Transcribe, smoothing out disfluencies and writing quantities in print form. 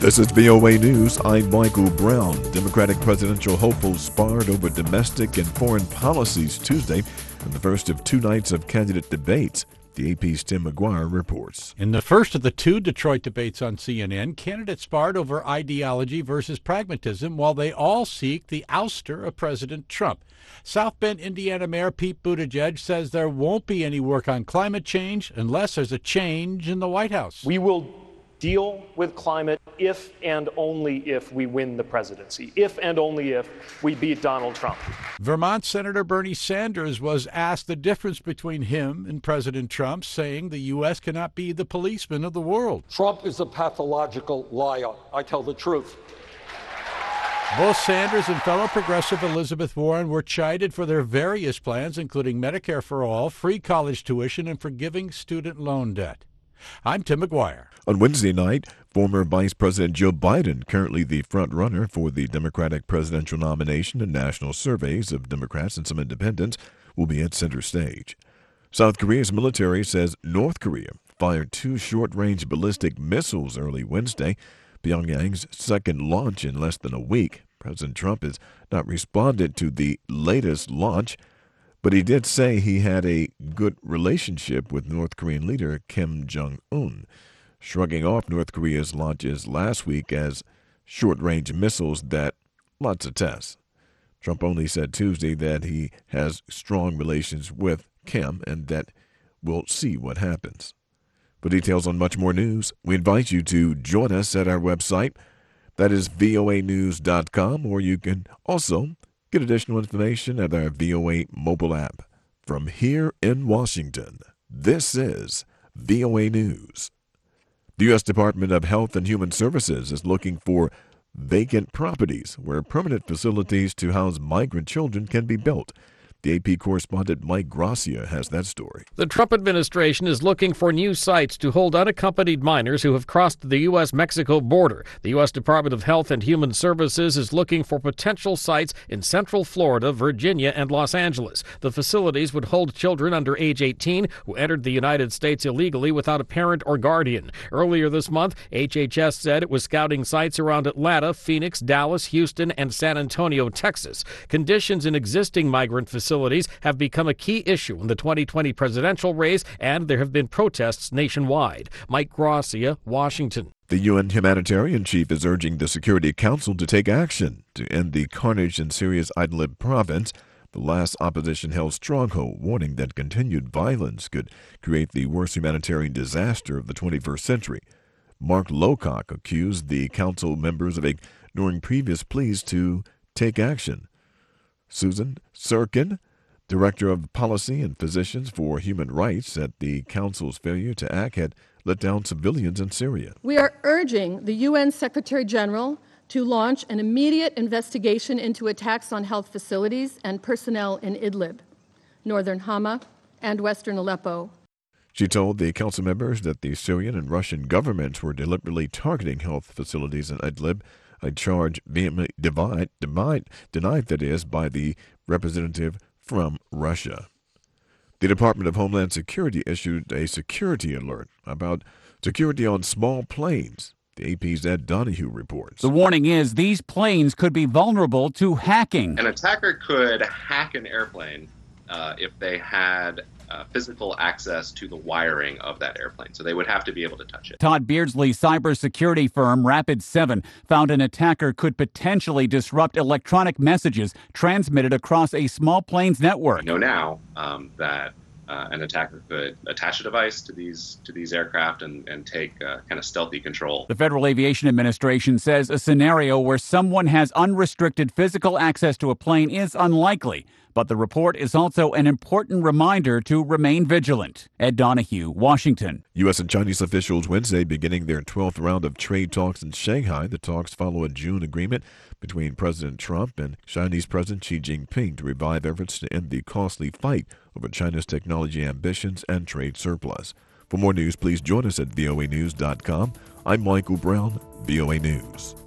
This is VOA News. I'm Michael Brown. Democratic presidential hopefuls sparred over domestic and foreign policies Tuesday in the first of two nights of candidate debates. The AP's Tim McGuire reports. In the first of the two Detroit debates on CNN, candidates sparred over ideology versus pragmatism while they all seek the ouster of President Trump. South Bend, Indiana Mayor Pete Buttigieg says there won't be any work on climate change unless there's a change in the White House. We will deal with climate if and only if we win the presidency, if and only if we beat Donald Trump. Vermont Senator Bernie Sanders was asked the difference between him and President Trump, saying the U.S. cannot be the policeman of the world. Trump is a pathological liar. I tell the truth. Both Sanders and fellow progressive Elizabeth Warren were chided for their various plans, including Medicare for all, free college tuition, and forgiving student loan debt. I'm Tim McGuire. On Wednesday night, former Vice President Joe Biden, currently the front-runner for the Democratic presidential nomination in national surveys of Democrats and some independents, will be at center stage. South Korea's military says North Korea fired two short-range ballistic missiles early Wednesday, Pyongyang's second launch in less than a week. President Trump has not responded to the latest launch, but he did say he had a good relationship with North Korean leader Kim Jong-un, shrugging off North Korea's launches last week as short-range missiles that lots of tests. Trump only said Tuesday that he has strong relations with Kim and that we'll see what happens. For details on much more news, we invite you to join us at our website. That is voanews.com, or you can also get additional information at our VOA mobile app. From here in Washington, this is VOA News. The U.S. Department of Health and Human Services is looking for vacant properties where permanent facilities to house migrant children can be built. The AP correspondent Mike Gracia has that story. The Trump administration is looking for new sites to hold unaccompanied minors who have crossed the U.S.-Mexico border. The U.S. Department of Health and Human Services is looking for potential sites in Central Florida, Virginia, and Los Angeles. The facilities would hold children under age 18 who entered the United States illegally without a parent or guardian. Earlier this month, HHS said it was scouting sites around Atlanta, Phoenix, Dallas, Houston, and San Antonio, Texas. Conditions in existing migrant facilities have become a key issue in the 2020 presidential race, and there have been protests nationwide. Mike Gracia, Washington. The UN humanitarian chief is urging the Security Council to take action to end the carnage in Syria's Idlib province, the last opposition-held stronghold, warning that continued violence could create the worst humanitarian disaster of the 21st century. Mark Lowcock accused the council members of ignoring previous pleas to take action. Susan Serkin, Director of Policy and Physicians for Human Rights, said the Council's failure to act had let down civilians in Syria. We are urging the UN Secretary General to launch an immediate investigation into attacks on health facilities and personnel in Idlib, northern Hama, and western Aleppo. She told the council members that the Syrian and Russian governments were deliberately targeting health facilities in Idlib, a charge vehemently denied by the representative from Russia. The Department of Homeland Security issued a security alert about security on small planes. The AP's Ed Donahue reports. The warning is these planes could be vulnerable to hacking. An attacker could hack an airplane if they had physical access to the wiring of that airplane. So they would have to be able to touch it. Todd Beardsley's cybersecurity firm Rapid7 found an attacker could potentially disrupt electronic messages transmitted across a small plane's network. We know now that an attacker could attach a device to these aircraft and take kind of stealthy control. The Federal Aviation Administration says a scenario where someone has unrestricted physical access to a plane is unlikely, but the report is also an important reminder to remain vigilant. Ed Donahue, Washington. U.S. and Chinese officials Wednesday beginning their 12th round of trade talks in Shanghai. The talks follow a June agreement between President Trump and Chinese President Xi Jinping to revive efforts to end the costly fight over China's technology ambitions and trade surplus. For more news, please join us at voanews.com. I'm Michael Brown, VOA News.